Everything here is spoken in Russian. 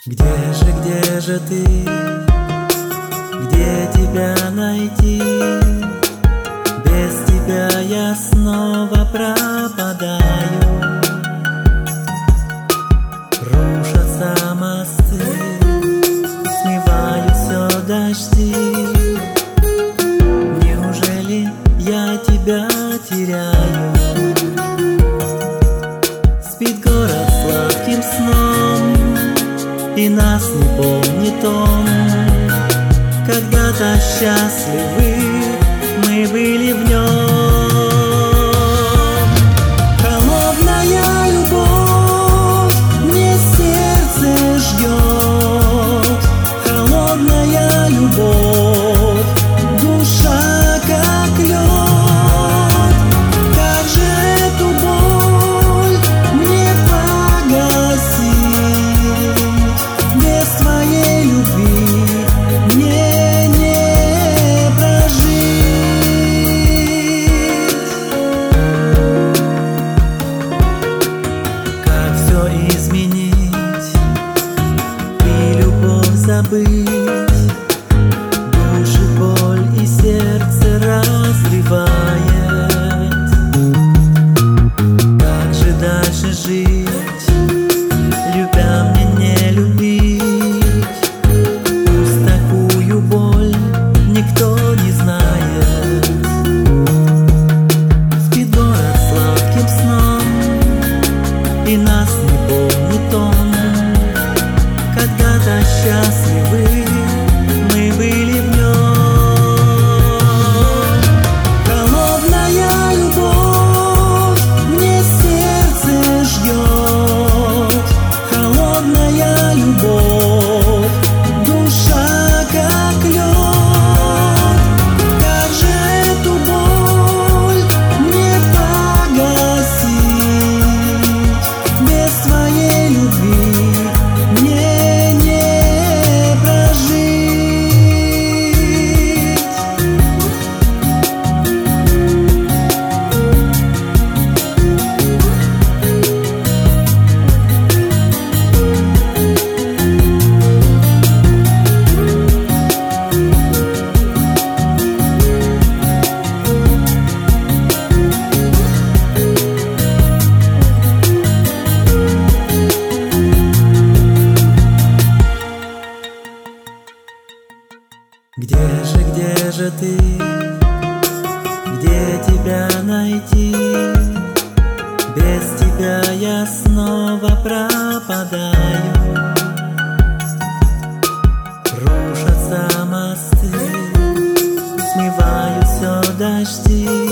Где же ты? Где тебя найти? Без тебя я снова пропадаю. Рушатся мосты, смываю все дожди. Неужели я тебя теряю? Спит город сладким сном, и нас не помнит он. Когда-то счастливы мы были в нем. Холодная любовь мне сердце жжет. Холодная любовь, душа как лед. Как же эту боль мне погасить? Без твоей любви мне не прожить. Как все изменить и любовь забыть? Души боль и сердце разрывает. Как же дальше жить, любя мне не любить? Пусть такую боль никто не знает. Спит город сладким сном, и нас не помнит он. Когда-то счастливы мы были в нем. Холодная любовь мне сердце жжет. Холодная любовь, душа как лед. Как же эту боль мне погасить? Без твоей любви мне не прожить. Где же ты? Где тебя найти? Без тебя я снова пропадаю. Рушатся мосты, смываю все дожди.